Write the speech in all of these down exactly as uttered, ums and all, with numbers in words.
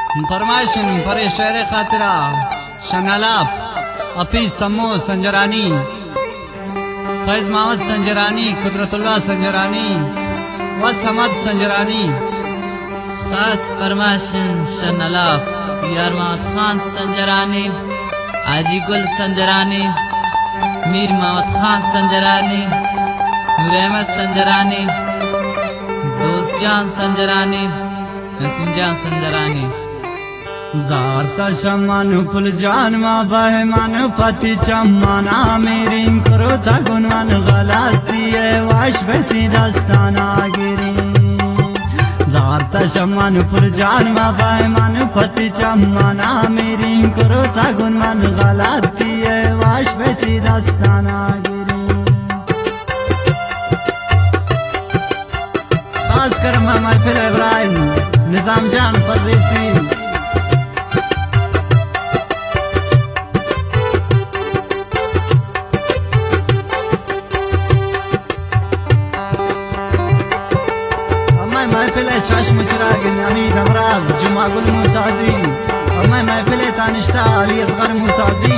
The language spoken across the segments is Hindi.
फरमाइशन फरे शेर खातिरा शनालाप अपी समो संजरानी फैज मामद संजरानी कुदरतुल्लाह संजरानी व समद संजरानी। खास फरमाइशन शनालाप यार मोहम्मद खान संजरानी, आजी गुल संजरानी, मीर मोहम्मद खान संजरानी, नूर अहमद संजरानी, दोस्त जान संजरानी, नसीम जान संजरानी। जारता शमान फुल जान मा बहमान पति चम्माना मेरी करो था गुनवान गलती है वाश बहती दस्ताना गिरी। जारता शमान फुल जान मा बहमान पति चम्माना मेरी करो था गुनवान गलती है वाश बहती दस्ताना गिरी। खास कर महफिल इब्राहिम निजाम जान परदेसी महफिल शाश मुचराग अमीर अमराज जुमा गुल मुसाजी और मैं महफिल तानिश्ता अली असगर मुसाजी।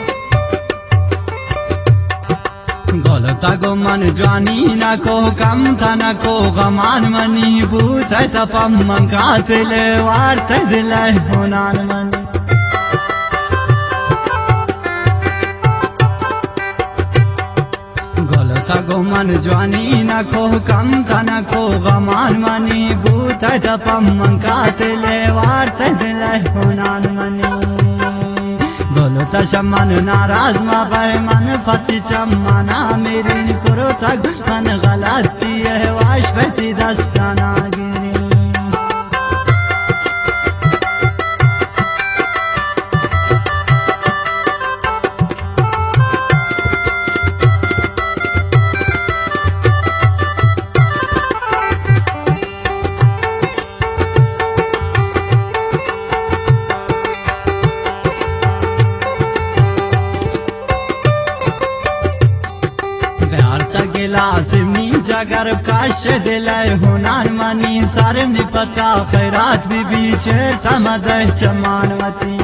गलता गो मन जानी ना को कम था ना को गमान मनी बूत है तपम मंकातिले वार्त दिले होनान मनी। गलता गो मन जानी ना को कम था ना को गमान मनी बूत है तपम मंकातिले वार्त दिले होनान मनी। गलता शमन नाराज मा बहमान फति चम्माना मेरी करो तक मन गलती है वाश बहती दस्ताना गिरी। लाजिमी जगर काश दिलाय होनान मनी सारे ने पता खैरात भी बीच तमद चमानवती।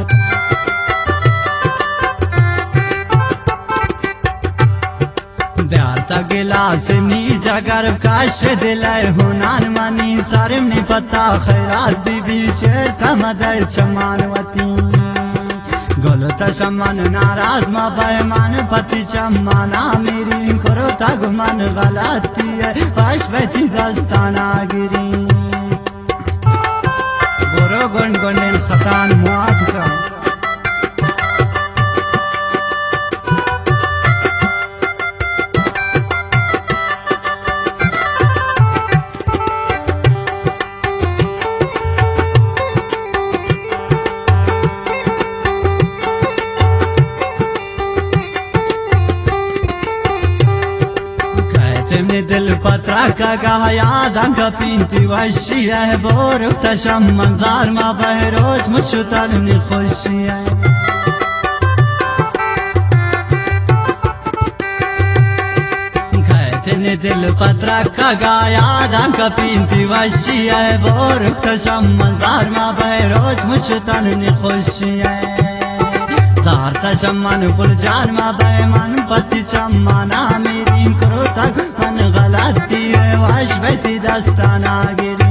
प्यार तक लाजिमी जगर काश दिलाय होनान मनी सारे ने पता खैरात भी बीच तमद चमानवती। गलता शमन नाराज मा बहमान पति चम्माना मेरी करो तग मन गलती है वाश बहती दस्ताना गिरी। गोरो गुन गुन खतान मुआद का दिल पत्रा का कहा याद अंक पीनती वशी है बोर तशम मंजार मा बहरोज मुशतर नि खुशी है। कहते ने दिल पत्रा का गा याद अंक पीनती वशी है बोर तशम मंजार मा बहरोज मुशतर नि खुशी है। जारता शमन फुल जान मा बहमान पति चम्माना मेरी करो तक मन गलती है वाश बहती दस्ताना गिरी।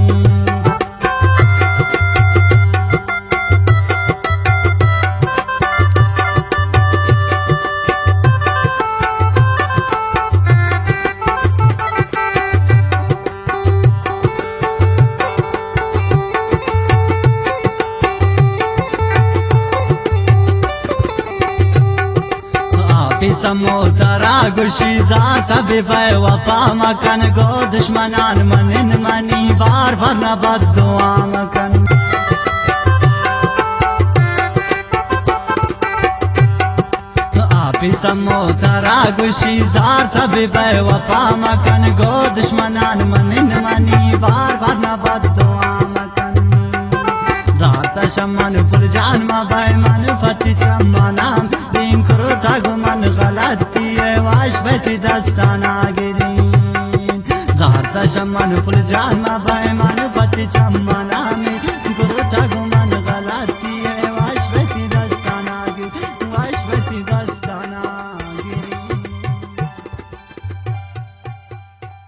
समोतरा गुशी जात बेबय वफा मकन गो दुश्मनान मनिन मनी बार बार न बद्दुआ मकन। आपी समोतरा गुशी जात बेबय वफा मकन गो दुश्मनान मनिन मनी बार बार न बद्दुआ मकन। जात शमन फुल जान मा बहमान फति चम्माना बिन करो तग मन गलती है वाश बहती दस्ताना गिरी। जारता शमन फुल जान मा बहमान फति चम्माना